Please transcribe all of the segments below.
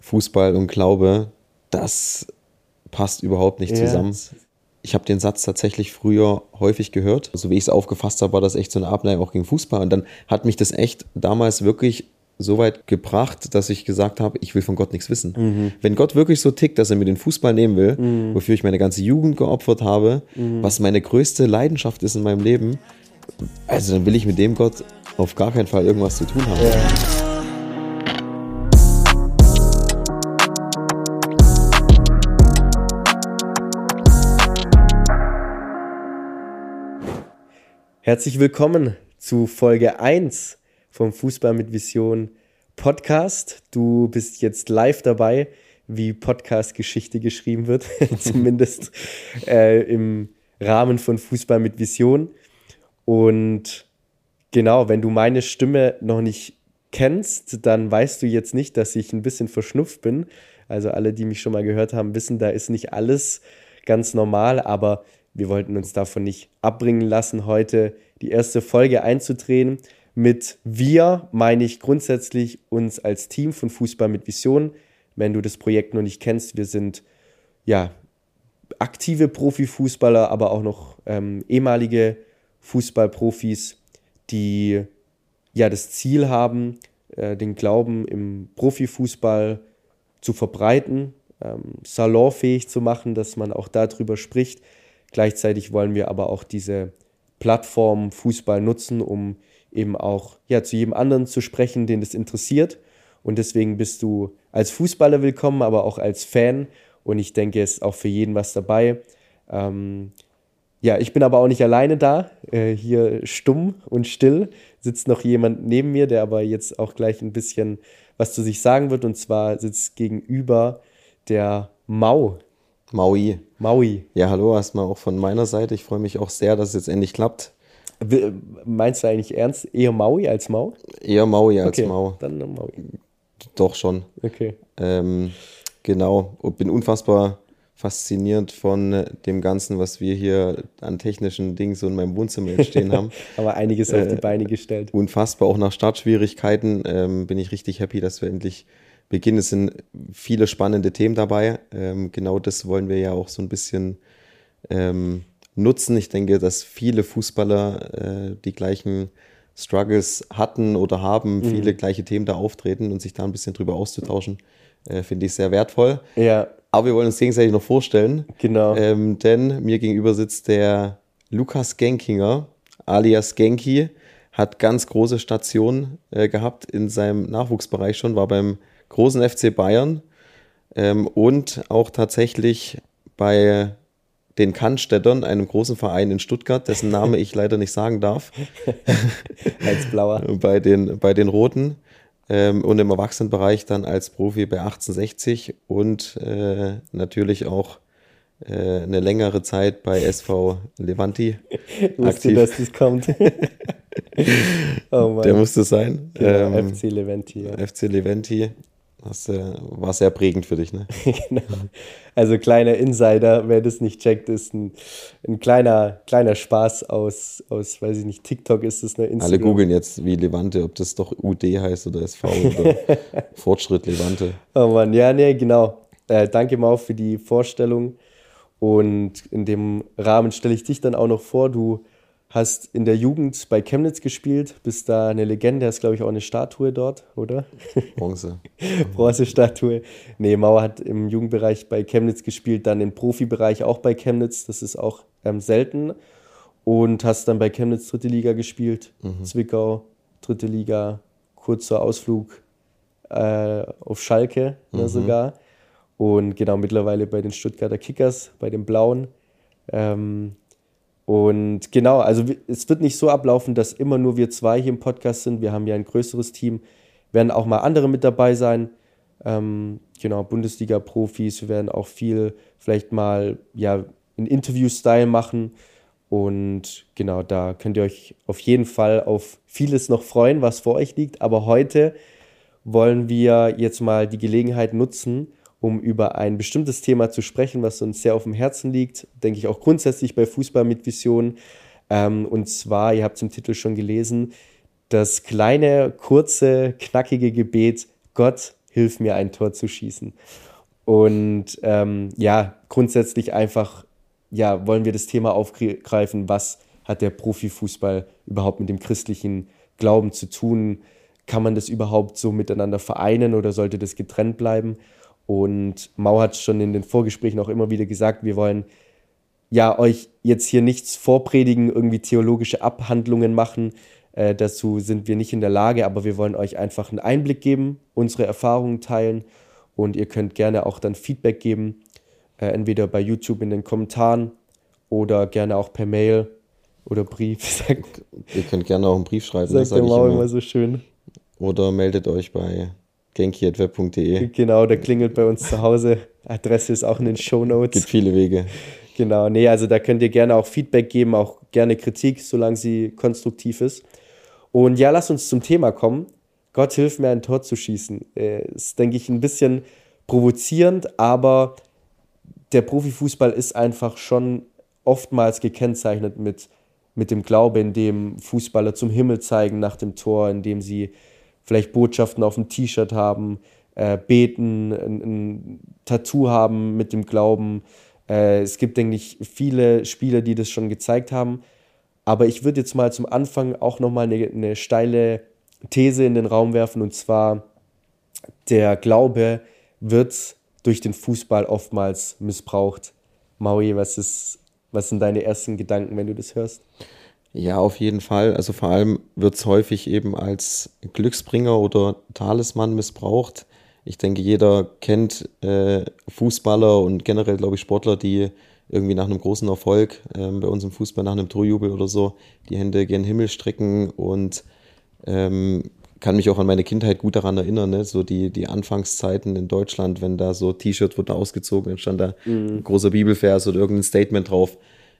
Fußball und Glaube, das passt überhaupt nicht zusammen. Ich habe den Satz tatsächlich früher häufig gehört. So wie ich es aufgefasst habe, war das echt so eine Abneigung auch gegen Fußball. Und dann hat mich das echt damals wirklich so weit gebracht, dass ich gesagt habe, ich will von Gott nichts wissen. Wenn Gott wirklich so tickt, dass er mir den Fußball nehmen will, wofür ich meine ganze Jugend geopfert habe, was meine größte Leidenschaft ist in meinem Leben, also dann will ich mit dem Gott auf gar keinen Fall irgendwas zu tun haben. Herzlich willkommen zu Folge 1 vom Fußball mit Vision Podcast. Du bist jetzt live dabei, wie Podcast-Geschichte geschrieben wird, zumindest im Rahmen von Fußball mit Vision. Und genau, wenn du meine Stimme noch nicht kennst, dann weißt du jetzt nicht, dass ich ein bisschen verschnupft bin. Also alle, die mich schon mal gehört haben, wissen, da ist nicht alles ganz normal, aber wir wollten uns davon nicht abbringen lassen, heute die erste Folge einzudrehen. Mit wir meine ich grundsätzlich uns als Team von Fußball mit Vision. Wenn du das Projekt noch nicht kennst, wir sind ja aktive Profifußballer, aber auch noch ehemalige Fußballprofis, die ja das Ziel haben, den Glauben im Profifußball zu verbreiten, salonfähig zu machen, dass man auch darüber spricht. Gleichzeitig wollen wir aber auch diese Plattform Fußball nutzen, um eben auch zu jedem anderen zu sprechen, den das interessiert. Und deswegen bist du als Fußballer willkommen, aber auch als Fan. Und ich denke, es ist auch für jeden was dabei. Ich bin aber auch nicht alleine da. Hier stumm und still sitzt noch jemand neben mir, der aber jetzt auch gleich ein bisschen was zu sich sagen wird. Und zwar sitzt gegenüber der Maui. Ja, hallo erstmal auch von meiner Seite. Ich freue mich auch sehr, dass es jetzt endlich klappt. Meinst du eigentlich ernst eher Maui als Mau? Eher Maui als Okay, Mau. dann Maui. Doch schon. Okay. Genau. Und bin unfassbar fasziniert von dem Ganzen, was wir hier an technischen Dingen so in meinem Wohnzimmer jetzt stehen haben. Aber einiges auf die Beine gestellt. Unfassbar. Auch nach Startschwierigkeiten bin ich richtig happy, dass wir endlich beginnen. Es sind viele spannende Themen dabei. Genau das wollen wir ja auch so ein bisschen nutzen. Ich denke, dass viele Fußballer die gleichen Struggles hatten oder haben, viele gleiche Themen da auftreten und sich da ein bisschen drüber auszutauschen, finde ich sehr wertvoll. Ja. Aber wir wollen uns gegenseitig noch vorstellen. Genau. Denn mir gegenüber sitzt der Lukas Genkinger, alias Genki, hat ganz große Stationen gehabt in seinem Nachwuchsbereich schon, war beim großen FC Bayern und auch tatsächlich bei den Cannstättern, einem großen Verein in Stuttgart, dessen Name ich leider nicht sagen darf. Als Blauer. Bei den Roten und im Erwachsenenbereich dann als Profi bei 1860 und natürlich auch eine längere Zeit bei SV Levanti Wusste, dass das kommt. Oh Mann. Der musste sein. Genau, FC Levanti. Ja. FC Levanti. Das war sehr prägend für dich, ne? Genau. Also kleiner Insider, wer das nicht checkt, ist ein kleiner Spaß aus, weiß ich nicht, TikTok ist es, ne? Instagram. Alle googeln jetzt wie Levante, ob das doch UD heißt oder SV oder Fortschritt Levante. Oh Mann, ja, nee, genau. Danke Mau für die Vorstellung und in dem Rahmen stelle ich dich dann auch noch vor, du hast in der Jugend bei Chemnitz gespielt, bist da eine Legende, hast glaube ich auch eine Statue dort, oder? Bronzestatue. Nee, Mauer hat im Jugendbereich bei Chemnitz gespielt, dann im Profibereich auch bei Chemnitz, das ist auch selten. Und hast dann bei Chemnitz 3. Liga gespielt, Zwickau, 3. Liga, kurzer Ausflug auf Schalke sogar. Und genau, mittlerweile bei den Stuttgarter Kickers, bei den Blauen. Und genau, also es wird nicht so ablaufen, dass immer nur wir zwei hier im Podcast sind. Wir haben ja ein größeres Team, werden auch mal andere mit dabei sein. Genau, Bundesliga-Profis, wir werden auch viel vielleicht mal in Interview-Style machen. Und genau, da könnt ihr euch auf jeden Fall auf vieles noch freuen, was vor euch liegt. Aber heute wollen wir jetzt mal die Gelegenheit nutzen, um über ein bestimmtes Thema zu sprechen, was uns sehr auf dem Herzen liegt, denke ich auch grundsätzlich bei Fußball mit Vision. Und zwar, ihr habt es im Titel schon gelesen, das kleine, kurze, knackige Gebet: Gott, hilf mir ein Tor zu schießen. Und grundsätzlich einfach, wollen wir das Thema aufgreifen, was hat der Profifußball überhaupt mit dem christlichen Glauben zu tun? Kann man das überhaupt so miteinander vereinen oder sollte das getrennt bleiben? Und Mau hat schon in den Vorgesprächen auch immer wieder gesagt, wir wollen euch jetzt hier nichts vorpredigen, irgendwie theologische Abhandlungen machen. Dazu sind wir nicht in der Lage, aber wir wollen euch einfach einen Einblick geben, unsere Erfahrungen teilen und ihr könnt gerne auch dann Feedback geben, entweder bei YouTube in den Kommentaren oder gerne auch per Mail oder Brief. Ihr könnt gerne auch einen Brief schreiben. Sagt der Mau immer so schön. Oder meldet euch bei genki@web.de. Genau, der klingelt bei uns zu Hause. Adresse ist auch in den Shownotes. Gibt viele Wege. Genau, also da könnt ihr gerne auch Feedback geben, auch gerne Kritik, solange sie konstruktiv ist. Und lass uns zum Thema kommen. Gott hilf mir, ein Tor zu schießen. Ist, denke ich, ein bisschen provozierend, aber der Profifußball ist einfach schon oftmals gekennzeichnet mit dem Glaube, in dem Fußballer zum Himmel zeigen nach dem Tor, in dem sie vielleicht Botschaften auf dem T-Shirt haben, beten, ein Tattoo haben mit dem Glauben. Es gibt, denke ich, viele Spieler, die das schon gezeigt haben. Aber ich würde jetzt mal zum Anfang auch nochmal eine steile These in den Raum werfen. Und zwar, der Glaube wird durch den Fußball oftmals missbraucht. Maui, was sind deine ersten Gedanken, wenn du das hörst? Ja, auf jeden Fall. Also vor allem wird es häufig eben als Glücksbringer oder Talisman missbraucht. Ich denke, jeder kennt Fußballer und generell, glaube ich, Sportler, die irgendwie nach einem großen Erfolg, bei uns im Fußball nach einem Torjubel oder so, die Hände gen Himmel strecken und kann mich auch an meine Kindheit gut daran erinnern, ne? So die Anfangszeiten in Deutschland, wenn da so T-Shirt wurde ausgezogen, dann stand da ein großer Bibelvers oder irgendein Statement drauf.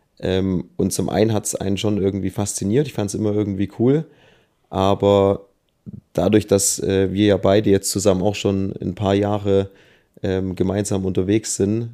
Und zum einen hat es einen schon irgendwie fasziniert, ich fand es immer irgendwie cool, aber dadurch, dass wir ja beide jetzt zusammen auch schon ein paar Jahre gemeinsam unterwegs sind,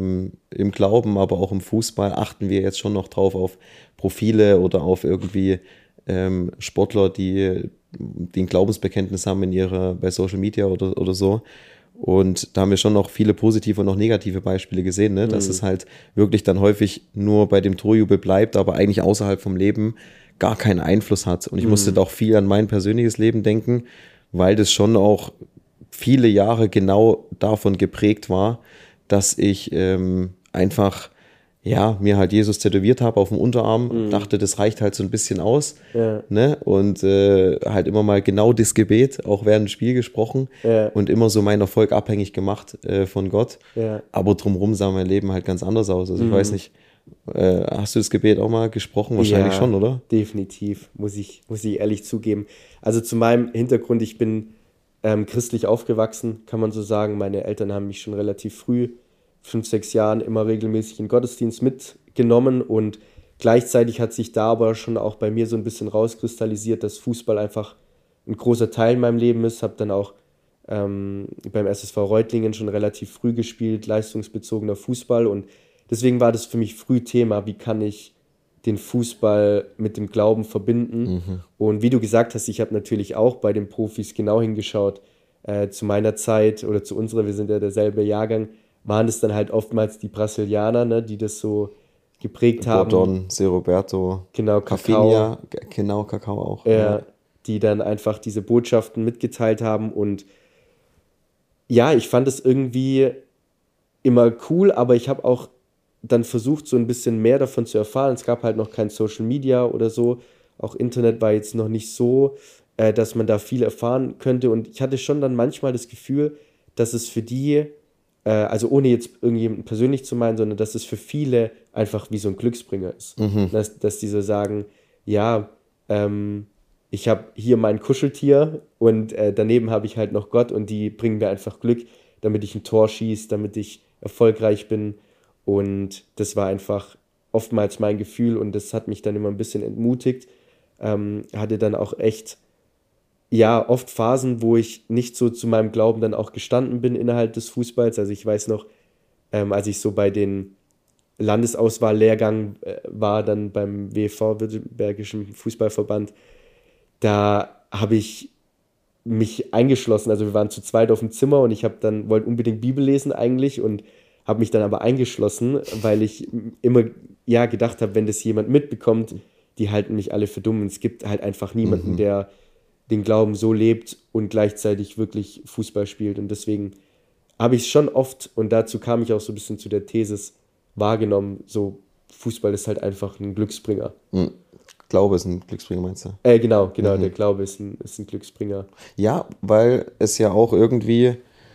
im Glauben, aber auch im Fußball, achten wir jetzt schon noch drauf auf Profile oder auf irgendwie Sportler, die ein Glaubensbekenntnis haben bei Social Media oder so. Und da haben wir schon noch viele positive und noch negative Beispiele gesehen, ne? Dass es halt wirklich dann häufig nur bei dem Torjubel bleibt, aber eigentlich außerhalb vom Leben gar keinen Einfluss hat. Und ich musste doch viel an mein persönliches Leben denken, weil das schon auch viele Jahre genau davon geprägt war, dass ich einfach mir halt Jesus tätowiert habe auf dem Unterarm, dachte, das reicht halt so ein bisschen aus, ne? Und halt immer mal genau das Gebet, auch während dem Spiel gesprochen und immer so meinen Erfolg abhängig gemacht von Gott. Aber drumherum sah mein Leben halt ganz anders aus. Also ich weiß nicht, hast du das Gebet auch mal gesprochen? Wahrscheinlich schon, oder? Definitiv, muss ich ehrlich zugeben. Also zu meinem Hintergrund, ich bin christlich aufgewachsen, kann man so sagen. Meine Eltern haben mich schon relativ früh, 5, 6 Jahren, immer regelmäßig in den Gottesdienst mitgenommen und gleichzeitig hat sich da aber schon auch bei mir so ein bisschen rauskristallisiert, dass Fußball einfach ein großer Teil in meinem Leben ist. Habe dann auch beim SSV Reutlingen schon relativ früh gespielt, leistungsbezogener Fußball und deswegen war das für mich früh Thema, wie kann ich den Fußball mit dem Glauben verbinden. Und wie du gesagt hast, ich habe natürlich auch bei den Profis genau hingeschaut. Zu meiner Zeit oder zu unserer, wir sind ja derselbe Jahrgang, waren es dann halt oftmals die Brasilianer, ne, die das so geprägt haben. Gordon, Zé Roberto, genau, Kakao. Genau, Kakao auch. Die dann einfach diese Botschaften mitgeteilt haben und ich fand es irgendwie immer cool, aber ich habe auch dann versucht, so ein bisschen mehr davon zu erfahren. Es gab halt noch kein Social Media oder so. Auch Internet war jetzt noch nicht so, dass man da viel erfahren könnte. Und ich hatte schon dann manchmal das Gefühl, dass es für die, also ohne jetzt irgendjemanden persönlich zu meinen, sondern dass es für viele einfach wie so ein Glücksbringer ist. Dass die so sagen, ich habe hier mein Kuscheltier und daneben habe ich halt noch Gott und die bringen mir einfach Glück, damit ich ein Tor schieße, damit ich erfolgreich bin. Und das war einfach oftmals mein Gefühl und das hat mich dann immer ein bisschen entmutigt. Hatte dann auch echt, oft Phasen, wo ich nicht so zu meinem Glauben dann auch gestanden bin innerhalb des Fußballs. Also ich weiß noch, als ich so bei den Landesauswahllehrgang war, dann beim WV, Württembergischen Fußballverband, da habe ich mich eingeschlossen. Also wir waren zu zweit auf dem Zimmer und ich wollte unbedingt Bibel lesen eigentlich und habe mich dann aber eingeschlossen, weil ich immer gedacht habe, wenn das jemand mitbekommt, die halten mich alle für dumm. Und es gibt halt einfach niemanden, der den Glauben so lebt und gleichzeitig wirklich Fußball spielt. Und deswegen habe ich es schon oft, und dazu kam ich auch so ein bisschen zu der These, wahrgenommen, so Fußball ist halt einfach ein Glücksbringer. Glaube ist ein Glücksbringer, meinst du? Genau, der Glaube ist ein Glücksbringer. Ja, weil es ja auch irgendwie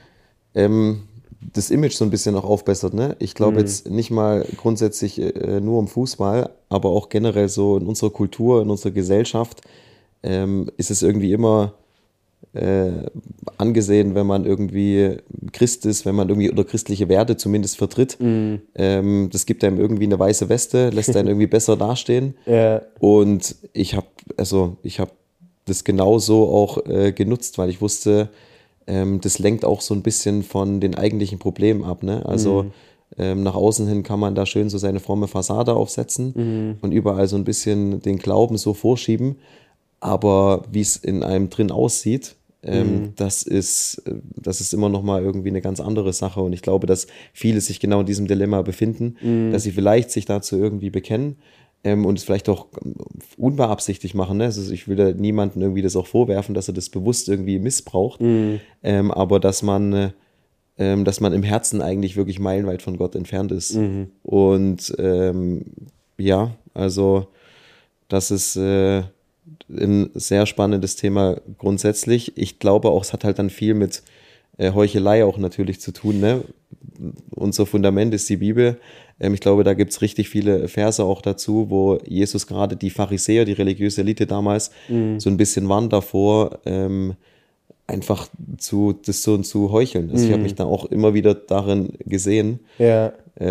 das Image so ein bisschen noch aufbessert, ne? Ich glaube jetzt nicht mal grundsätzlich nur um Fußball, aber auch generell so in unserer Kultur, in unserer Gesellschaft ist es irgendwie immer angesehen, wenn man irgendwie Christ ist, wenn man irgendwie oder christliche Werte zumindest vertritt. Das gibt einem irgendwie eine weiße Weste, lässt einen irgendwie besser dastehen. Ja. Und ich habe das genauso auch genutzt, weil ich wusste, das lenkt auch so ein bisschen von den eigentlichen Problemen ab. Ne? Also nach außen hin kann man da schön so seine fromme Fassade aufsetzen und überall so ein bisschen den Glauben so vorschieben. Aber wie es in einem drin aussieht, das ist immer noch mal irgendwie eine ganz andere Sache. Und ich glaube, dass viele sich genau in diesem Dilemma befinden, dass sie vielleicht sich dazu irgendwie bekennen und es vielleicht auch unbeabsichtigt machen. Ne? Also ich will da niemandem irgendwie das auch vorwerfen, dass er das bewusst irgendwie missbraucht. Aber dass man im Herzen eigentlich wirklich meilenweit von Gott entfernt ist. Und also das ist ein sehr spannendes Thema grundsätzlich. Ich glaube auch, es hat halt dann viel mit Heuchelei auch natürlich zu tun. Ne? Unser Fundament ist die Bibel. Ich glaube, da gibt es richtig viele Verse auch dazu, wo Jesus gerade die Pharisäer, die religiöse Elite damals, so ein bisschen warnt davor, einfach zu heucheln. Also ich habe mich da auch immer wieder darin gesehen. Ja.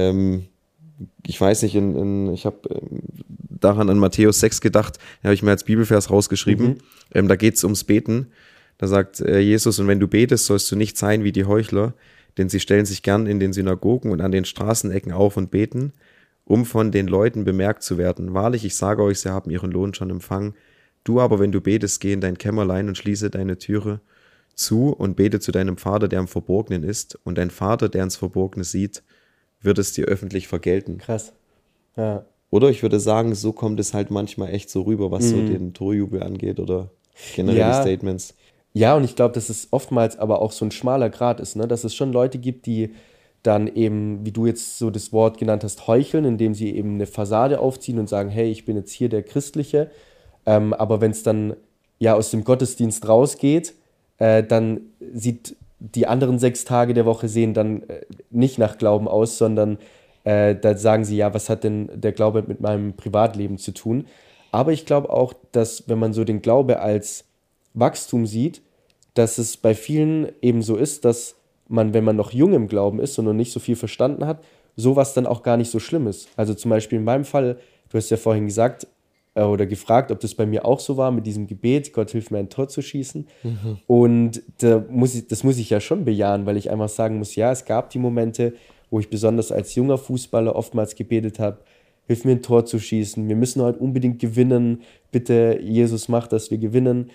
Ich weiß nicht, ich habe daran an Matthäus 6 gedacht, da habe ich mir als Bibelvers rausgeschrieben. Da geht es ums Beten. Da sagt Jesus, und wenn du betest, sollst du nicht sein wie die Heuchler, denn sie stellen sich gern in den Synagogen und an den Straßenecken auf und beten, um von den Leuten bemerkt zu werden. Wahrlich, ich sage euch, sie haben ihren Lohn schon empfangen. Du aber, wenn du betest, geh in dein Kämmerlein und schließe deine Türe zu und bete zu deinem Vater, der im Verborgenen ist, und dein Vater, der ins Verborgene sieht, wird es dir öffentlich vergelten. Krass. Ja. Oder ich würde sagen, so kommt es halt manchmal echt so rüber, was so den Torjubel angeht oder generell die Statements. Ja, und ich glaube, dass es oftmals aber auch so ein schmaler Grat ist, ne? Dass es schon Leute gibt, die dann eben, wie du jetzt so das Wort genannt hast, heucheln, indem sie eben eine Fassade aufziehen und sagen, hey, ich bin jetzt hier der Christliche. Aber wenn es dann aus dem Gottesdienst rausgeht, dann sieht die anderen 6 Tage der Woche sehen dann nicht nach Glauben aus, sondern da sagen sie, was hat denn der Glaube mit meinem Privatleben zu tun? Aber ich glaube auch, dass wenn man so den Glaube als Wachstum sieht, dass es bei vielen eben so ist, dass man, wenn man noch jung im Glauben ist und noch nicht so viel verstanden hat, sowas dann auch gar nicht so schlimm ist. Also zum Beispiel in meinem Fall, du hast ja vorhin gesagt oder gefragt, ob das bei mir auch so war mit diesem Gebet, Gott hilf mir ein Tor zu schießen. Und das muss ich ja schon bejahen, weil ich einfach sagen muss, es gab die Momente, wo ich besonders als junger Fußballer oftmals gebetet habe, hilf mir ein Tor zu schießen, wir müssen heute unbedingt gewinnen, bitte Jesus mach, dass wir gewinnen.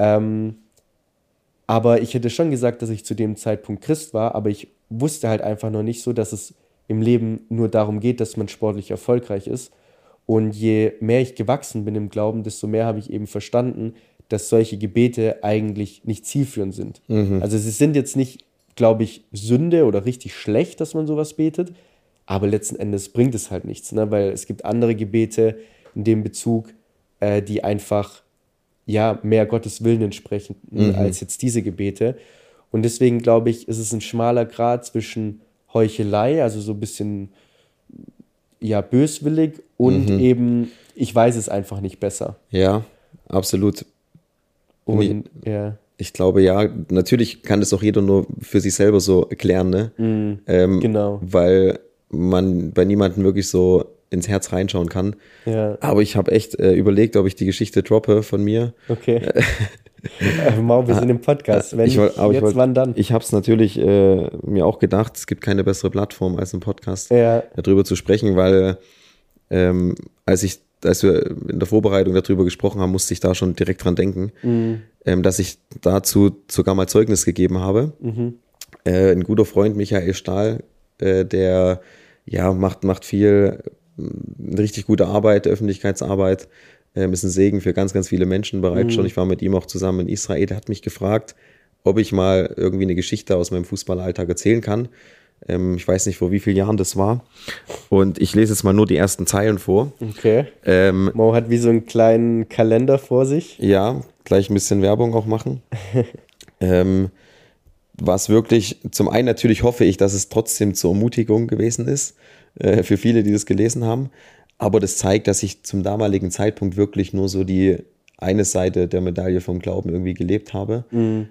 Aber ich hätte schon gesagt, dass ich zu dem Zeitpunkt Christ war, aber ich wusste halt einfach noch nicht so, dass es im Leben nur darum geht, dass man sportlich erfolgreich ist. Und je mehr ich gewachsen bin im Glauben, desto mehr habe ich eben verstanden, dass solche Gebete eigentlich nicht zielführend sind. Also sie sind jetzt nicht, glaube ich, Sünde oder richtig schlecht, dass man sowas betet, aber letzten Endes bringt es halt nichts, ne? Weil es gibt andere Gebete in dem Bezug, die einfach mehr Gottes Willen entsprechen als jetzt diese Gebete. Und deswegen glaube ich, ist es ein schmaler Grat zwischen Heuchelei, also so ein bisschen böswillig und eben, ich weiß es einfach nicht besser. Ja, absolut. Und ich glaube, natürlich kann das auch jeder nur für sich selber so erklären, ne? Genau. Weil man bei niemandem wirklich so ins Herz reinschauen kann. Ja. Aber ich habe echt überlegt, ob ich die Geschichte droppe von mir. Okay. Wir sind im Podcast. Wenn wann dann? Ich habe es natürlich mir auch gedacht, es gibt keine bessere Plattform als ein Podcast, darüber zu sprechen, weil als ich als wir in der Vorbereitung darüber gesprochen haben, musste ich da schon direkt dran denken, dass ich dazu sogar mal Zeugnis gegeben habe. Ein guter Freund, Michael Stahl, der macht viel, eine richtig gute Arbeit, Öffentlichkeitsarbeit, ist ein Segen für ganz, ganz viele Menschen bereits schon. Ich war mit ihm auch zusammen in Israel. Der hat mich gefragt, ob ich mal irgendwie eine Geschichte aus meinem Fußballalltag erzählen kann. Ich weiß nicht, vor wie vielen Jahren das war. Und ich lese jetzt mal nur die ersten Zeilen vor. Okay. Mo hat wie so einen kleinen Kalender vor sich. Ja, gleich ein bisschen Werbung auch machen. Was wirklich, zum einen natürlich hoffe ich, dass es trotzdem zur Ermutigung gewesen ist, für viele, die das gelesen haben. Aber das zeigt, dass ich zum damaligen Zeitpunkt wirklich nur so die eine Seite der Medaille vom Glauben irgendwie gelebt habe.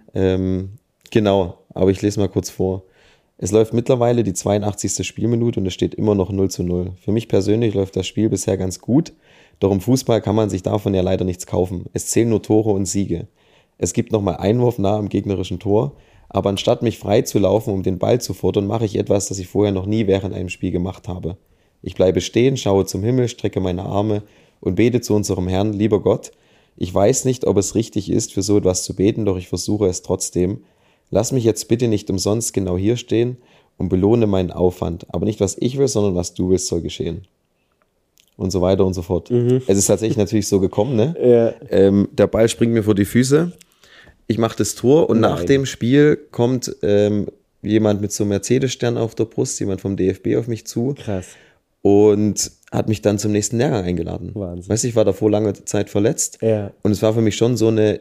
Genau, aber ich lese mal kurz vor. Es läuft mittlerweile die 82. Spielminute und es steht immer noch 0:0. Für mich persönlich läuft das Spiel bisher ganz gut, doch im Fußball kann man sich davon ja leider nichts kaufen. Es zählen nur Tore und Siege. Es gibt nochmal Einwurf nah am gegnerischen Tor, aber anstatt mich frei zu laufen, um den Ball zu fordern, mache ich etwas, das ich vorher noch nie während einem Spiel gemacht habe. Ich bleibe stehen, schaue zum Himmel, strecke meine Arme und bete zu unserem Herrn, lieber Gott. Ich weiß nicht, ob es richtig ist, für so etwas zu beten, doch ich versuche es trotzdem. Lass mich jetzt bitte nicht umsonst genau hier stehen und belohne meinen Aufwand. Aber nicht, was ich will, sondern was du willst, soll geschehen. Und so weiter und so fort. Es ist tatsächlich natürlich so gekommen, ne? Ja. Der Ball springt mir vor die Füße. Ich mache das Tor und nach dem Spiel kommt jemand mit so einem Mercedes-Stern auf der Brust, jemand vom DFB auf mich zu. Krass. Und hat mich dann zum nächsten Lehrgang eingeladen. Wahnsinn. Weißt du, ich war davor lange Zeit verletzt. Ja. Und es war für mich schon so eine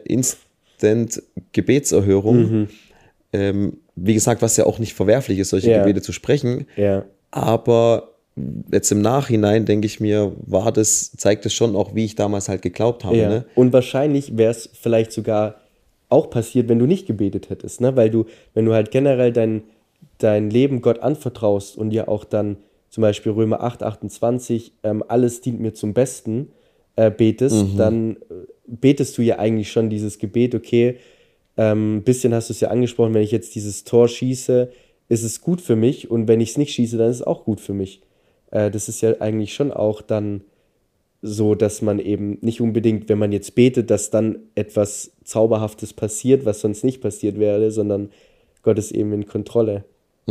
Instant-Gebetserhörung. Wie gesagt, was ja auch nicht verwerflich ist, solche Gebete zu sprechen. Ja. Aber jetzt im Nachhinein denke ich mir, zeigt es schon auch, wie ich damals halt geglaubt habe. Ja. Ne? Und wahrscheinlich wäre es vielleicht sogar auch passiert, wenn du nicht gebetet hättest, ne? Weil wenn du halt generell dein Leben Gott anvertraust und ja auch dann zum Beispiel Römer 8, 28, alles dient mir zum Besten, betest, dann betest du ja eigentlich schon dieses Gebet, okay, ein bisschen hast du es ja angesprochen, wenn ich jetzt dieses Tor schieße, ist es gut für mich und wenn ich es nicht schieße, dann ist es auch gut für mich. Das ist ja eigentlich schon auch dann so, dass man eben nicht unbedingt, wenn man jetzt betet, dass dann etwas Zauberhaftes passiert, was sonst nicht passiert wäre, sondern Gott ist eben in Kontrolle.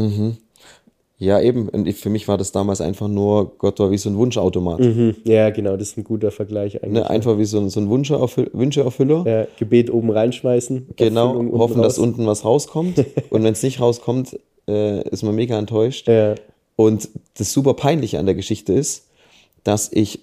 Ja, eben. Und für mich war das damals einfach nur, Gott war wie so ein Wunschautomat. Ja, genau, das ist ein guter Vergleich eigentlich. Ne, einfach wie so ein Wünscheerfüller. Ja, Gebet oben reinschmeißen. Genau, Erfüllung hoffen, unten dass raus. unten was rauskommt. Und wenn es nicht rauskommt, ist man mega enttäuscht. Ja, Und das super Peinliche an der Geschichte ist, dass ich,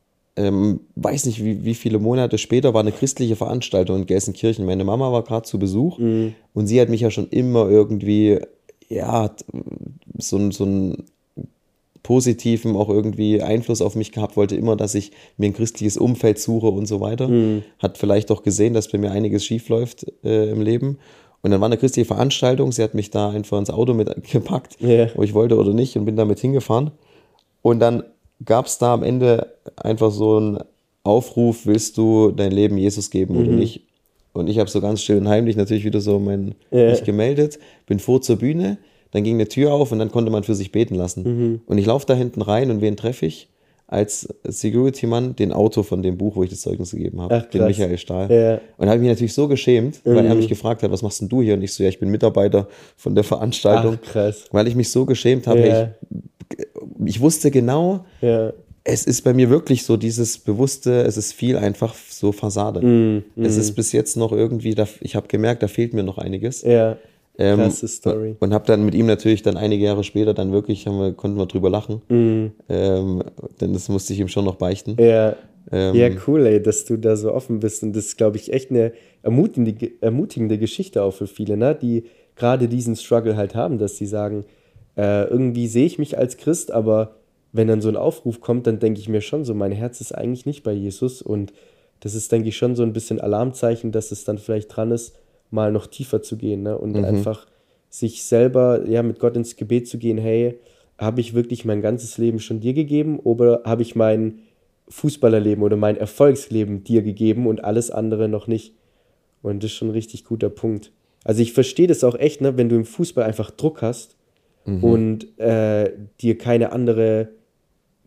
weiß nicht, wie viele Monate später war eine christliche Veranstaltung in Gelsenkirchen. Meine Mama war gerade zu Besuch und sie hat mich ja schon immer irgendwie, ja, so einen positiven auch irgendwie Einfluss auf mich gehabt, wollte immer, dass ich mir ein christliches Umfeld suche und so weiter. Hat vielleicht auch gesehen, dass bei mir einiges schief läuft im Leben. Und dann war eine christliche Veranstaltung, sie hat mich da einfach ins Auto mitgepackt, ob ich wollte oder nicht, und bin damit hingefahren. Und dann gab es da am Ende einfach so einen Aufruf, willst du dein Leben Jesus geben oder nicht? Und ich habe so ganz still und heimlich natürlich wieder so mich gemeldet, bin vor zur Bühne, dann ging eine Tür auf und dann konnte man für sich beten lassen. Und ich laufe da hinten rein und wen treffe ich? Als Security-Mann den Autor von dem Buch, wo ich das Zeugnis gegeben habe, den Michael Stahl. Ja. Und da habe ich mich natürlich so geschämt, weil er mich gefragt hat, was machst denn du hier? Und ich so, ja, ich bin Mitarbeiter von der Veranstaltung. Ach, krass. Weil ich mich so geschämt habe. Ja. Ich wusste genau, es ist bei mir wirklich so dieses Bewusste, es ist viel einfach so Fassade. Es ist bis jetzt noch irgendwie, ich habe gemerkt, da fehlt mir noch einiges. Ja, krasse Story. Und habe dann mit ihm natürlich dann einige Jahre später dann wirklich, konnten wir drüber lachen. Denn das musste ich ihm schon noch beichten. Ja. Ja, cool, ey, dass du da so offen bist. Und das ist, glaube ich, echt eine ermutigende Geschichte auch für viele, ne? Die gerade diesen Struggle halt haben, dass sie sagen, irgendwie sehe ich mich als Christ, aber wenn dann so ein Aufruf kommt, dann denke ich mir schon so, mein Herz ist eigentlich nicht bei Jesus. Und das ist, denke ich, schon so ein bisschen Alarmzeichen, dass es dann vielleicht dran ist, mal noch tiefer zu gehen, ne? Und einfach sich selber, ja, mit Gott ins Gebet zu gehen, hey, habe ich wirklich mein ganzes Leben schon dir gegeben oder habe ich mein Fußballerleben oder mein Erfolgsleben dir gegeben und alles andere noch nicht? Und das ist schon ein richtig guter Punkt. Also ich verstehe das auch echt, ne, wenn du im Fußball einfach Druck hast und dir keine andere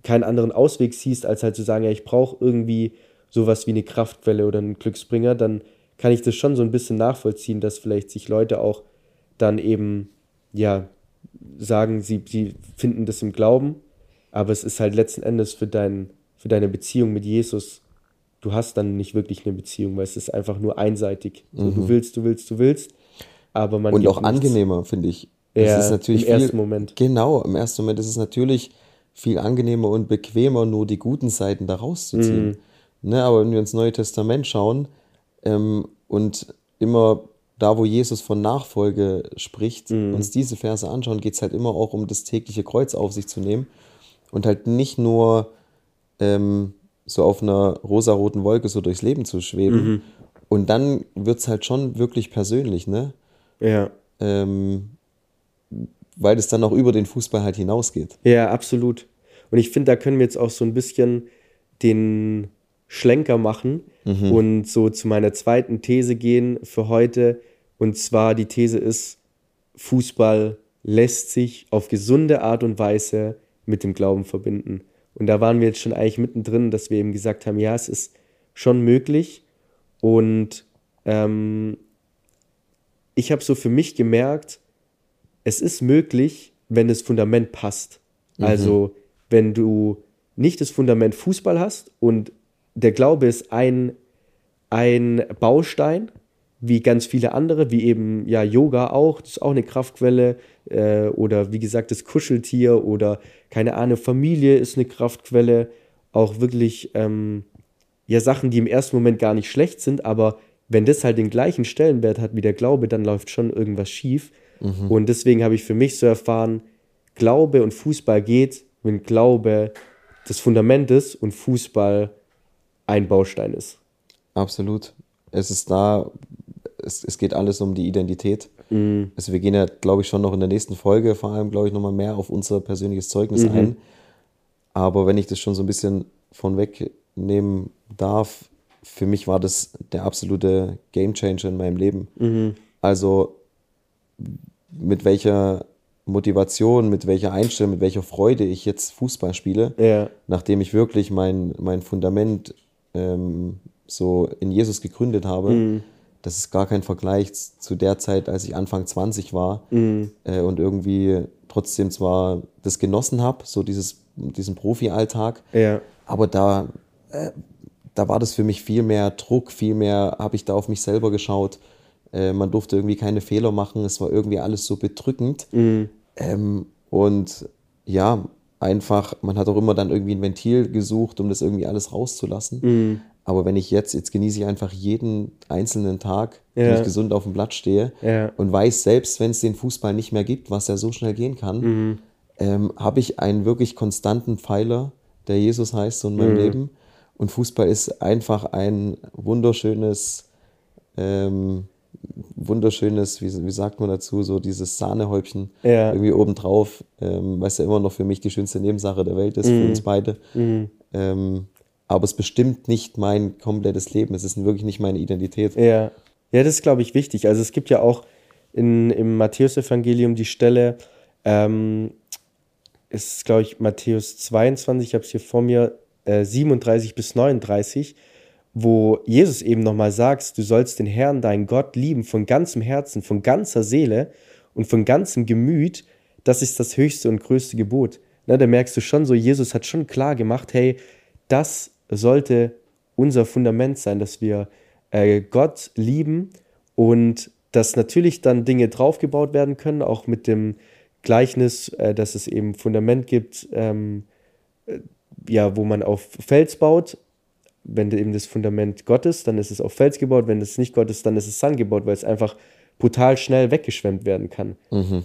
keinen anderen Ausweg siehst, als halt zu sagen, ja, ich brauche irgendwie sowas wie eine Kraftquelle oder einen Glücksbringer, dann kann ich das schon so ein bisschen nachvollziehen, dass vielleicht sich Leute auch dann eben, ja, sagen, sie finden das im Glauben, aber es ist halt letzten Endes für deine Beziehung mit Jesus, du hast dann nicht wirklich eine Beziehung, weil es ist einfach nur einseitig. So, du willst, aber man Und gibt auch nichts. Angenehmer, finde ich. Ja, Es ist natürlich im ersten Moment. Genau, im ersten Moment ist es natürlich viel angenehmer und bequemer, nur die guten Seiten da rauszuziehen. Ne, aber wenn wir ins Neue Testament schauen und immer da, wo Jesus von Nachfolge spricht, uns diese Verse anschauen, geht es halt immer auch um das tägliche Kreuz auf sich zu nehmen und halt nicht nur so auf einer rosaroten Wolke so durchs Leben zu schweben. Und dann wird es halt schon wirklich persönlich, ne? Ja. Weil es dann auch über den Fußball halt hinausgeht. Ja, absolut. Und ich finde, da können wir jetzt auch so ein bisschen den Schlenker machen und so zu meiner zweiten These gehen für heute. Und zwar die These ist, Fußball lässt sich auf gesunde Art und Weise mit dem Glauben verbinden. Und da waren wir jetzt schon eigentlich mittendrin, dass wir eben gesagt haben, ja, es ist schon möglich. Und ich habe so für mich gemerkt, es ist möglich, wenn das Fundament passt. Also, wenn du nicht das Fundament Fußball hast und der Glaube ist ein Baustein, wie ganz viele andere, wie eben ja Yoga auch, das ist auch eine Kraftquelle, oder wie gesagt das Kuscheltier oder keine Ahnung, Familie ist eine Kraftquelle, auch wirklich ja Sachen, die im ersten Moment gar nicht schlecht sind, aber wenn das halt den gleichen Stellenwert hat wie der Glaube, dann läuft schon irgendwas schief. Und deswegen habe ich für mich so erfahren, Glaube und Fußball geht, wenn Glaube das Fundament ist und Fußball ein Baustein ist. Absolut. Es geht alles um die Identität. Also wir gehen ja, glaube ich, schon noch in der nächsten Folge vor allem, glaube ich, nochmal mehr auf unser persönliches Zeugnis ein. Aber wenn ich das schon so ein bisschen von wegnehmen darf, für mich war das der absolute Gamechanger in meinem Leben. Also mit welcher Motivation, mit welcher Einstellung, mit welcher Freude ich jetzt Fußball spiele, nachdem ich wirklich mein Fundament so in Jesus gegründet habe, das ist gar kein Vergleich zu der Zeit, als ich Anfang 20 war und irgendwie trotzdem zwar das genossen habe, so diesen Profi-Alltag, aber da war das für mich viel mehr Druck, viel mehr habe ich da auf mich selber geschaut. Man durfte irgendwie keine Fehler machen, es war irgendwie alles so bedrückend. Und ja, einfach, man hat auch immer dann irgendwie ein Ventil gesucht, um das irgendwie alles rauszulassen. Aber wenn ich jetzt genieße ich einfach jeden einzelnen Tag, wenn ich gesund auf dem Blatt stehe und weiß, selbst wenn es den Fußball nicht mehr gibt, was ja so schnell gehen kann, habe ich einen wirklich konstanten Pfeiler, der Jesus heißt, so in meinem Leben. Und Fußball ist einfach ein wunderschönes, wie sagt man dazu, so dieses Sahnehäubchen irgendwie obendrauf, was ja immer noch für mich die schönste Nebensache der Welt ist, für uns beide. Aber es bestimmt nicht mein komplettes Leben, es ist wirklich nicht meine Identität. Ja, das ist, glaube ich, wichtig. Also es gibt ja auch im Matthäus-Evangelium die Stelle, ist, glaube ich, Matthäus 22, ich habe es hier vor mir, 37 bis 39, wo Jesus eben nochmal sagt, du sollst den Herrn, deinen Gott, lieben von ganzem Herzen, von ganzer Seele und von ganzem Gemüt. Das ist das höchste und größte Gebot. Da merkst du schon so, Jesus hat schon klar gemacht, hey, das sollte unser Fundament sein, dass wir Gott lieben und dass natürlich dann Dinge draufgebaut werden können, auch mit dem Gleichnis, dass es eben Fundament gibt, wo man auf Fels baut. Wenn eben das Fundament Gott ist, dann ist es auf Fels gebaut. Wenn es nicht Gott ist, dann ist es Sand gebaut, weil es einfach brutal schnell weggeschwemmt werden kann.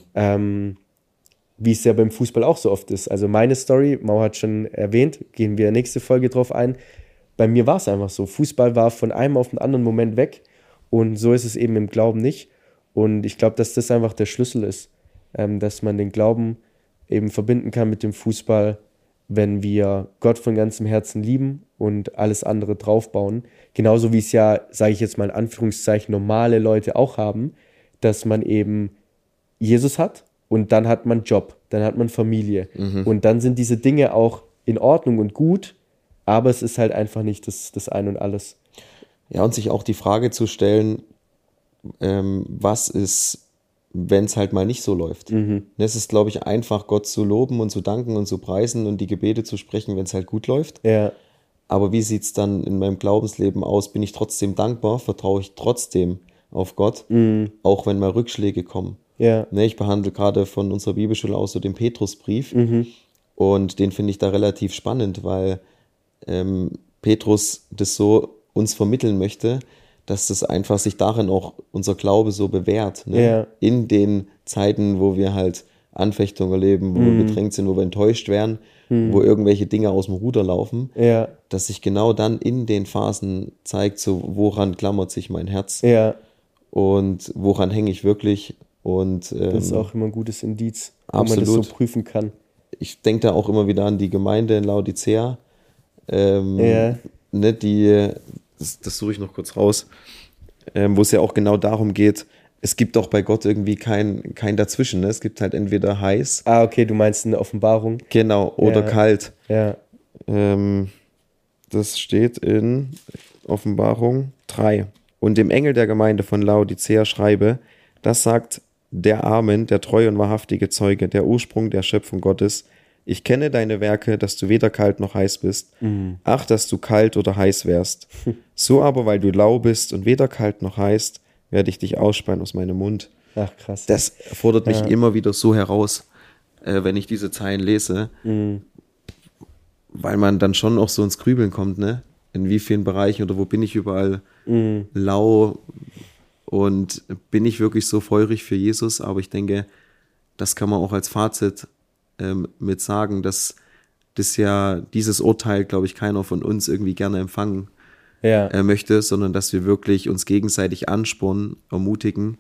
Wie es ja beim Fußball auch so oft ist. Also meine Story, Mau hat schon erwähnt, gehen wir nächste Folge drauf ein. Bei mir war es einfach so. Fußball war von einem auf den anderen Moment weg und so ist es eben im Glauben nicht. Und ich glaube, dass das einfach der Schlüssel ist, dass man den Glauben eben verbinden kann mit dem Fußball, wenn wir Gott von ganzem Herzen lieben und alles andere draufbauen. Genauso wie es ja, sage ich jetzt mal in Anführungszeichen, normale Leute auch haben, dass man eben Jesus hat und dann hat man Job, dann hat man Familie. Und dann sind diese Dinge auch in Ordnung und gut, aber es ist halt einfach nicht das Ein und Alles. Ja, und sich auch die Frage zu stellen, was ist, wenn es halt mal nicht so läuft. Es ist, glaube ich, einfach, Gott zu loben und zu danken und zu preisen und die Gebete zu sprechen, wenn es halt gut läuft. Ja, Aber wie sieht es dann in meinem Glaubensleben aus? Bin ich trotzdem dankbar? Vertraue ich trotzdem auf Gott? Auch wenn mal Rückschläge kommen. ja, Ich behandle gerade von unserer Bibelschule aus so den Petrusbrief. Und den finde ich da relativ spannend, weil Petrus das so uns vermitteln möchte, dass das einfach sich darin auch unser Glaube so bewährt. Ja. In den Zeiten, wo wir halt Anfechtungen erleben, wo wir bedrängt sind, wo wir enttäuscht werden, wo irgendwelche Dinge aus dem Ruder laufen, ja, dass sich genau dann in den Phasen zeigt, so woran klammert sich mein Herz ja. und woran hänge ich wirklich. Und Das ist auch immer ein gutes Indiz, wo man das absolut. so prüfen kann. Ich denke da auch immer wieder an die Gemeinde in Laodicea. Ja. Das suche ich noch kurz raus, wo es ja auch genau darum geht, es gibt doch bei Gott irgendwie kein Dazwischen. Ne? Es gibt halt entweder heiß, Ah, okay, du meinst eine Offenbarung. genau, oder Ja. kalt. Ja, Das steht in Offenbarung 3. Und dem Engel der Gemeinde von Laodicea schreibe, das sagt der Amen, der treue und wahrhaftige Zeuge, der Ursprung der Schöpfung Gottes. Ich kenne deine Werke, dass du weder kalt noch heiß bist. Ach, dass du kalt oder heiß wärst. So aber, weil du lau bist und weder kalt noch heiß, werde ich dich ausspeien aus meinem Mund. ach krass. Das fordert mich immer wieder so heraus, wenn ich diese Zeilen lese, weil man dann schon auch so ins Grübeln kommt, ne? In wie vielen Bereichen oder wo bin ich überall lau und bin ich wirklich so feurig für Jesus? Aber ich denke, das kann man auch als Fazit mit sagen, dass das ja dieses Urteil, glaube ich, keiner von uns irgendwie gerne empfangen Ja, möchte, sondern dass wir wirklich uns gegenseitig anspornen, ermutigen,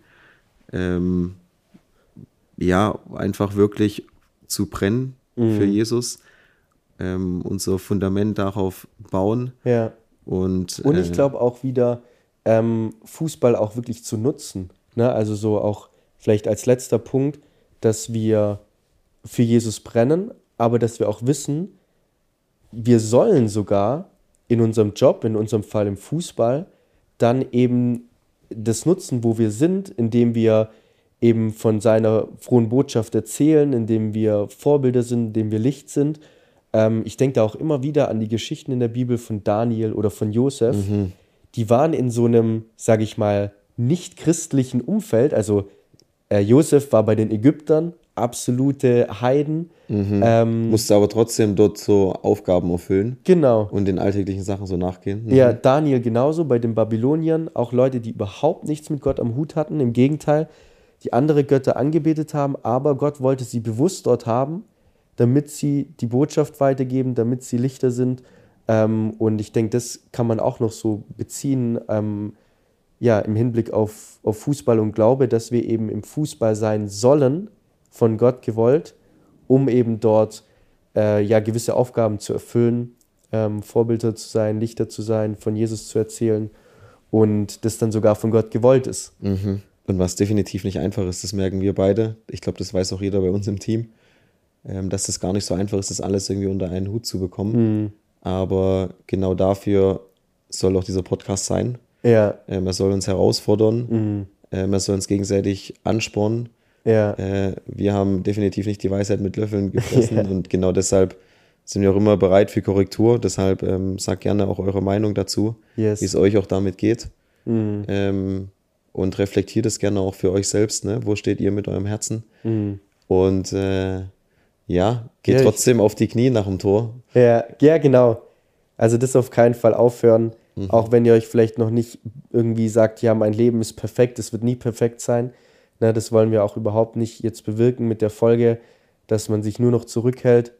einfach wirklich zu brennen für Jesus, unser Fundament darauf bauen ja. und Ich glaube auch wieder, Fußball auch wirklich zu nutzen. Ne? Also so auch vielleicht als letzter Punkt, dass wir für Jesus brennen, aber dass wir auch wissen, wir sollen sogar in unserem Job, in unserem Fall im Fußball, dann eben das nutzen, wo wir sind, indem wir eben von seiner frohen Botschaft erzählen, indem wir Vorbilder sind, indem wir Licht sind. Ich denke da auch immer wieder an die Geschichten in der Bibel von Daniel oder von Josef. Die waren in so einem, sage ich mal, nicht christlichen Umfeld. Also Josef war bei den Ägyptern, absolute Heiden. musste aber trotzdem dort so Aufgaben erfüllen Genau. und den alltäglichen Sachen so nachgehen. Ja, Daniel genauso bei den Babyloniern, auch Leute, die überhaupt nichts mit Gott am Hut hatten, im Gegenteil, die andere Götter angebetet haben, aber Gott wollte sie bewusst dort haben, damit sie die Botschaft weitergeben, damit sie Lichter sind. Und ich denke, das kann man auch noch so beziehen, im Hinblick auf Fußball und Glaube, dass wir eben im Fußball sein sollen, von Gott gewollt, um eben dort gewisse Aufgaben zu erfüllen, Vorbilder zu sein, Lichter zu sein, von Jesus zu erzählen und das dann sogar von Gott gewollt ist. Und was definitiv nicht einfach ist, das merken wir beide. Ich glaube, das weiß auch jeder bei uns im Team, dass es gar nicht so einfach ist, das alles irgendwie unter einen Hut zu bekommen. Aber genau dafür soll auch dieser Podcast sein. Ja, Er soll uns herausfordern, er soll uns gegenseitig anspornen. ja, Wir haben definitiv nicht die Weisheit mit Löffeln gefressen und genau deshalb sind wir auch immer bereit für Korrektur. Deshalb sagt gerne auch eure Meinung dazu, yes. wie es euch auch damit geht. Und reflektiert es gerne auch für euch selbst. Ne? Wo steht ihr mit eurem Herzen? Und geht trotzdem auf die Knie nach dem Tor. Ja, genau. Also das auf keinen Fall aufhören, auch wenn ihr euch vielleicht noch nicht irgendwie sagt, ja, mein Leben ist perfekt, es wird nie perfekt sein. Na, das wollen wir auch überhaupt nicht jetzt bewirken mit der Folge, dass man sich nur noch zurückhält.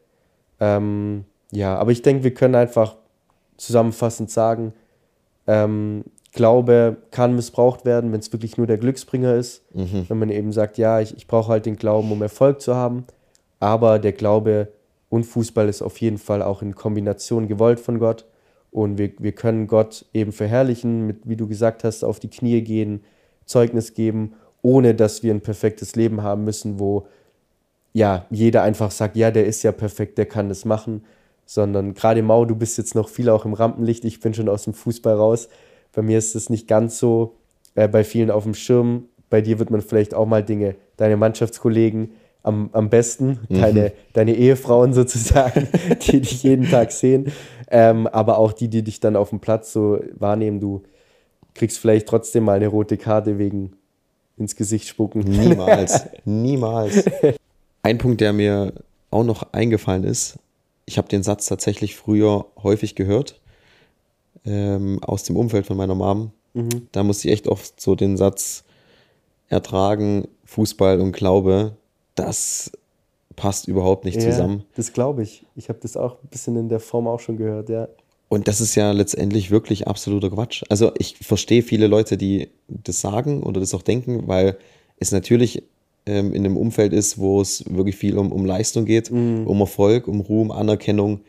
Aber ich denke, wir können einfach zusammenfassend sagen, Glaube kann missbraucht werden, wenn es wirklich nur der Glücksbringer ist. Wenn man eben sagt, ja, ich brauche halt den Glauben, um Erfolg zu haben. Aber der Glaube und Fußball ist auf jeden Fall auch in Kombination gewollt von Gott. Und wir können Gott eben verherrlichen, mit, wie du gesagt hast, auf die Knie gehen, Zeugnis geben, ohne dass wir ein perfektes Leben haben müssen, wo ja jeder einfach sagt, ja, der ist ja perfekt, der kann das machen, sondern gerade Mau, du bist jetzt noch viel auch im Rampenlicht, ich bin schon aus dem Fußball raus. Bei mir ist es nicht ganz so, bei vielen auf dem Schirm. Bei dir wird man vielleicht auch mal Dinge, deine Mannschaftskollegen am besten, deine Ehefrauen sozusagen, die dich jeden Tag sehen, aber auch die dich dann auf dem Platz so wahrnehmen. Du kriegst vielleicht trotzdem mal eine rote Karte wegen ins Gesicht spucken. Niemals. Ein Punkt, der mir auch noch eingefallen ist, ich habe den Satz tatsächlich früher häufig gehört, aus dem Umfeld von meiner Mom. Da musste ich echt oft so den Satz ertragen, Fußball und Glaube, das passt überhaupt nicht zusammen. Das glaube ich. Ich habe das auch ein bisschen in der Form auch schon gehört, ja. Und das ist ja letztendlich wirklich absoluter Quatsch. Also ich verstehe viele Leute, die das sagen oder das auch denken, weil es natürlich in einem Umfeld ist, wo es wirklich viel um Leistung geht, um Erfolg, um Ruhm, Anerkennung.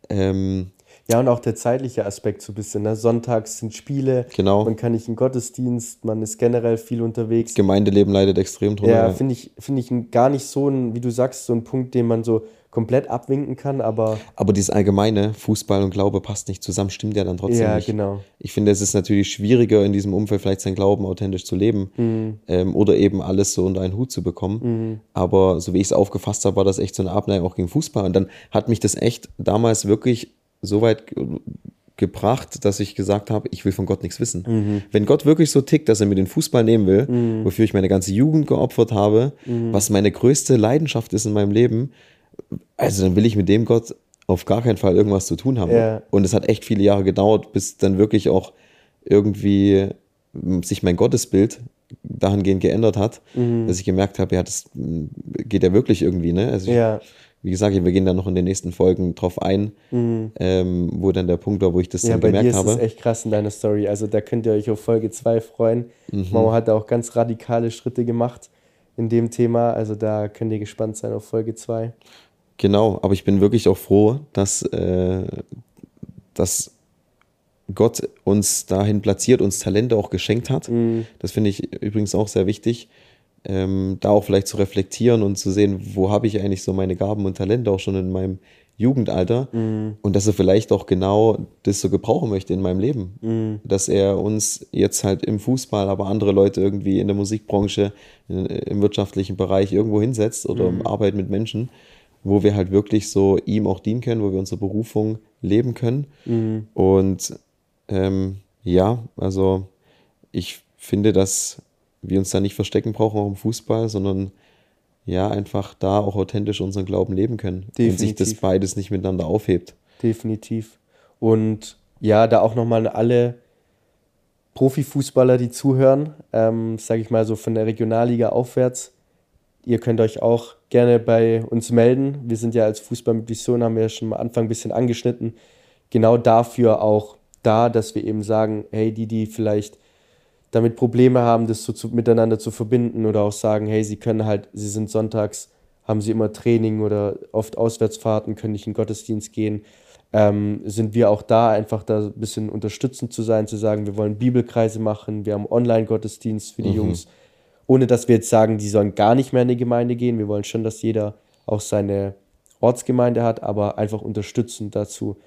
Ja, und auch der zeitliche Aspekt so ein bisschen. Ne? Sonntags sind Spiele, Genau. Man kann nicht in den Gottesdienst, man ist generell viel unterwegs. Gemeindeleben leidet extrem drunter. Ja, finde ich gar nicht so ein, wie du sagst, so ein Punkt, den man so komplett abwinken kann, aber dieses allgemeine Fußball und Glaube passt nicht zusammen, stimmt ja dann trotzdem nicht. Ja, genau. Ich finde, es ist natürlich schwieriger, in diesem Umfeld vielleicht seinen Glauben authentisch zu leben oder eben alles so unter einen Hut zu bekommen. Aber so wie ich es aufgefasst habe, war das echt so eine Abneigung auch gegen Fußball. Und dann hat mich das echt damals wirklich so weit gebracht, dass ich gesagt habe, ich will von Gott nichts wissen. Wenn Gott wirklich so tickt, dass er mir den Fußball nehmen will, wofür ich meine ganze Jugend geopfert habe, was meine größte Leidenschaft ist in meinem Leben, also dann will ich mit dem Gott auf gar keinen Fall irgendwas zu tun haben. Ja. Und es hat echt viele Jahre gedauert, bis dann wirklich auch irgendwie sich mein Gottesbild dahingehend geändert hat, dass ich gemerkt habe, ja, das geht ja wirklich irgendwie, ne? Also wie gesagt, wir gehen dann noch in den nächsten Folgen drauf ein, wo dann der Punkt war, wo ich das dann gemerkt habe. Ja, bei dir ist das echt krass in deiner Story. Also da könnt ihr euch auf Folge 2 freuen. Mauer hat da auch ganz radikale Schritte gemacht in dem Thema. Also da könnt ihr gespannt sein auf Folge 2. Genau, aber ich bin wirklich auch froh, dass Gott uns dahin platziert, uns Talente auch geschenkt hat. Das finde ich übrigens auch sehr wichtig, da auch vielleicht zu reflektieren und zu sehen, wo habe ich eigentlich so meine Gaben und Talente auch schon in meinem Jugendalter und dass er vielleicht auch genau das so gebrauchen möchte in meinem Leben. Dass er uns jetzt halt im Fußball, aber andere Leute irgendwie in der Musikbranche, im wirtschaftlichen Bereich irgendwo hinsetzt oder im Arbeit mit Menschen, wo wir halt wirklich so ihm auch dienen können, wo wir unsere Berufung leben können. Und also ich finde, dass wir uns da nicht verstecken brauchen, auch im Fußball, sondern ja, einfach da auch authentisch unseren Glauben leben können. Definitiv. Und sich das beides nicht miteinander aufhebt. Definitiv. Und ja, da auch nochmal alle Profifußballer, die zuhören, sage ich mal so von der Regionalliga aufwärts, ihr könnt euch auch gerne bei uns melden. Wir sind ja als Fußball mit Vision, haben wir ja schon am Anfang ein bisschen angeschnitten, genau dafür auch da, dass wir eben sagen, hey, die vielleicht damit Probleme haben, das so miteinander zu verbinden oder auch sagen, hey, sie sind sonntags, haben sie immer Training oder oft Auswärtsfahrten, können nicht in den Gottesdienst gehen, sind wir auch da, einfach da ein bisschen unterstützend zu sein, zu sagen, wir wollen Bibelkreise machen, wir haben Online-Gottesdienst für die Jungs, ohne dass wir jetzt sagen, die sollen gar nicht mehr in die Gemeinde gehen. Wir wollen schon, dass jeder auch seine Ortsgemeinde hat, aber einfach unterstützend dazu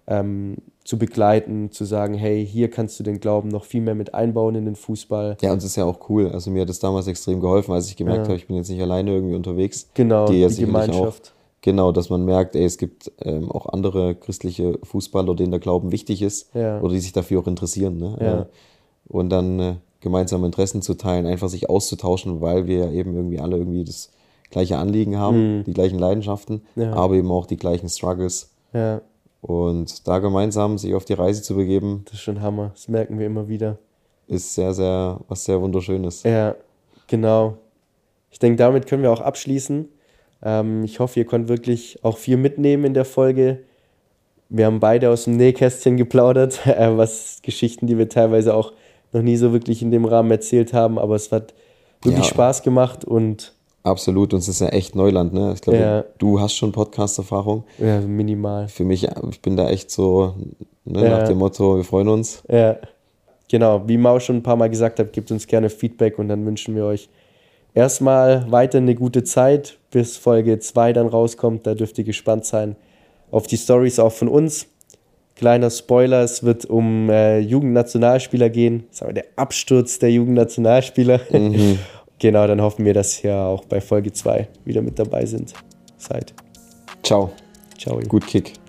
zu begleiten, zu sagen, hey, hier kannst du den Glauben noch viel mehr mit einbauen in den Fußball. Ja, und das ist ja auch cool. Also mir hat das damals extrem geholfen, als ich gemerkt habe, ich bin jetzt nicht alleine irgendwie unterwegs. Genau, die Gemeinschaft. Genau, dass man merkt, es gibt auch andere christliche Fußballer, denen der Glauben wichtig ist oder die sich dafür auch interessieren. Ne? Ja. Und dann gemeinsame Interessen zu teilen, einfach sich auszutauschen, weil wir ja eben irgendwie alle irgendwie das gleiche Anliegen haben, die gleichen Leidenschaften, aber eben auch die gleichen Struggles. Ja. Und da gemeinsam sich auf die Reise zu begeben, das ist schon Hammer, das merken wir immer wieder. Ist sehr, sehr, was sehr Wunderschönes. Ja, genau. Ich denke, damit können wir auch abschließen. Ich hoffe, ihr könnt wirklich auch viel mitnehmen in der Folge. Wir haben beide aus dem Nähkästchen geplaudert, was Geschichten, die wir teilweise auch noch nie so wirklich in dem Rahmen erzählt haben, aber es hat wirklich Spaß gemacht und absolut, und es ist ja echt Neuland, ne? Ich glaube, du hast schon Podcast-Erfahrung. Ja, minimal. Für mich, ich bin da echt so, nach dem Motto, wir freuen uns. Ja, genau. Wie Mau schon ein paar Mal gesagt hat, gebt uns gerne Feedback und dann wünschen wir euch erstmal weiter eine gute Zeit, bis Folge 2 dann rauskommt. Da dürft ihr gespannt sein, auf die Stories auch von uns. Kleiner Spoiler, es wird um Jugendnationalspieler gehen. Das ist aber der Absturz der Jugendnationalspieler. Genau, dann hoffen wir, dass ihr auch bei Folge 2 wieder mit dabei seid. Ciao. Ciao. Gut Kick.